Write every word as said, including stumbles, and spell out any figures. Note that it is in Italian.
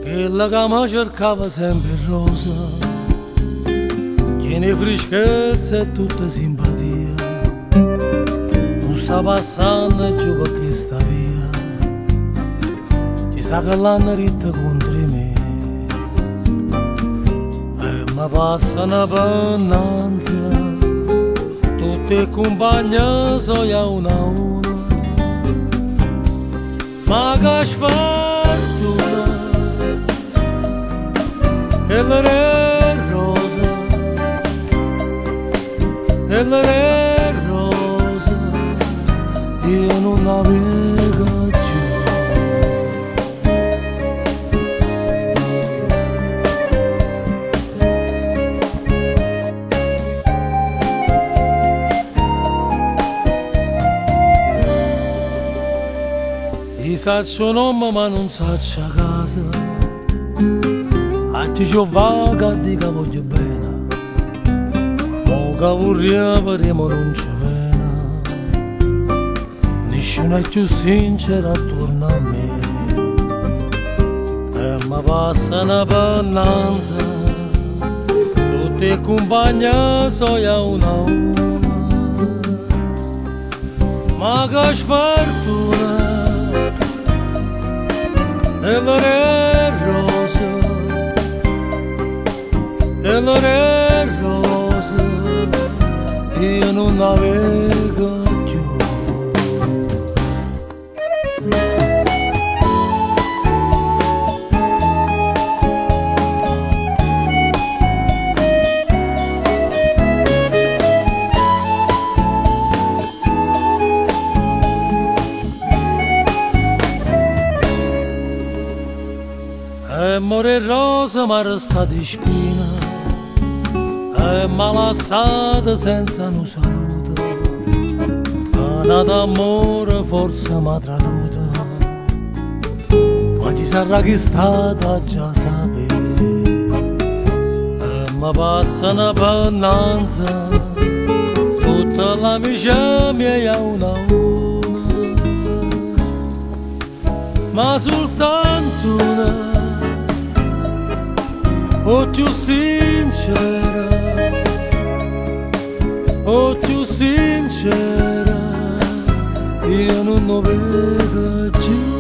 quella che mi cercava sempre rosa, piena di freschezza e tutta simpatia, non sta passando giù perché sta via, ti sa che l'hanno ritta contro me, e mi passa una pennanza, tutte le compagne sono a una a una, ma che sfortuna, ella è rosa, ella è rosa, io non la vedo più. Io saccio nome ma non saccio a casa, a te ci vaga di che voglio bene, mo che vorremmo non ci viene, nessuno è più sincero attorno a me, e mi passa una pennanza, tutte le compagne sono a una a una, ma che sfortuna, ella è rosa, ella è rosa, io non la vedo più. E more rosa ma resta di spina, e m'ha lasciata senza un saluto, una d'amore forse m'ha traduta, ma chi sarà che è stata già sapere, e mi passa una pennanza, tutta l'amica mia a una a una, ma soltanto una, o più sincera, o più sincera, io non lo vedo più.